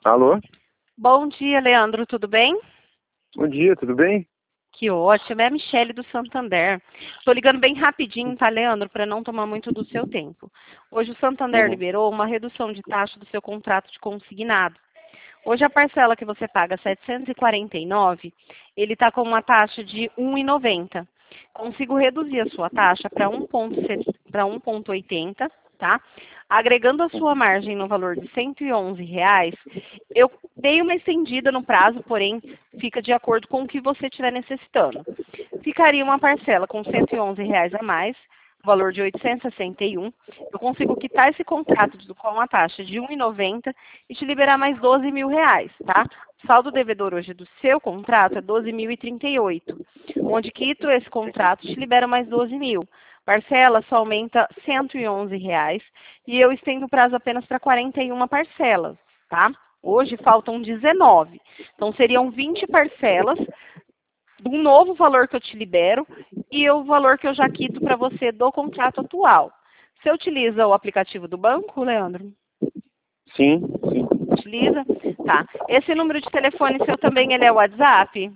Alô? Bom dia, Leandro, tudo bem? Bom dia, tudo bem? Que ótimo, é a Michele do Santander. Estou ligando bem rapidinho, tá, Leandro, para não tomar muito do seu tempo. Hoje o Santander Uhum. liberou uma redução de taxa do seu contrato de consignado. Hoje a parcela que você paga 749, ele está com uma taxa de 1,90. Consigo reduzir a sua taxa para 1,80, tá? Agregando a sua margem no valor de R$ 111, eu dei uma estendida no prazo, porém fica de acordo com o que você estiver necessitando. Ficaria uma parcela com R$ 111 a mais, valor de 861. Eu consigo quitar esse contrato com a taxa de 1,90 e te liberar mais R$ 12.000, tá? O saldo devedor hoje do seu contrato é 12.038, onde quito esse contrato te libera mais 12.000. Parcela só aumenta R$ 111 e eu estendo o prazo apenas para 41 parcelas, tá? Hoje faltam 19. Então seriam 20 parcelas um novo valor que eu te libero e o valor que eu já quito para você do contrato atual. Você utiliza o aplicativo do banco, Leandro? Sim, sim. Utiliza? Tá. Esse número de telefone seu também ele é WhatsApp?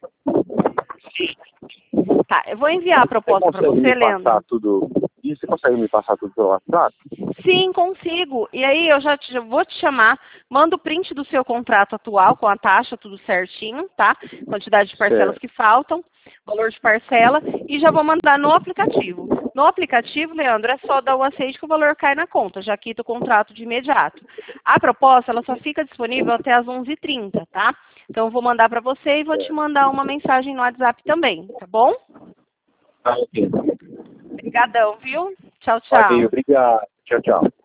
Tá, eu vou enviar a proposta para você, Leandro. Você consegue me passar tudo pelo WhatsApp? Sim, consigo. E aí eu já vou te chamar, manda o print do seu contrato atual com a taxa, tudo certinho, tá? Quantidade de parcelas Certo. que faltam, valor de parcela, e já vou mandar no aplicativo. No aplicativo, Leandro, é só dar o aceite que o valor cai na conta, já quita o contrato de imediato. A proposta, ela só fica disponível até às 11h30, tá? Então eu vou mandar para você e vou te mandar uma mensagem no WhatsApp também, tá bom? Tá, ok. Obrigadão, viu? Tchau, Ok, tchau. obrigado. Tchau, tchau.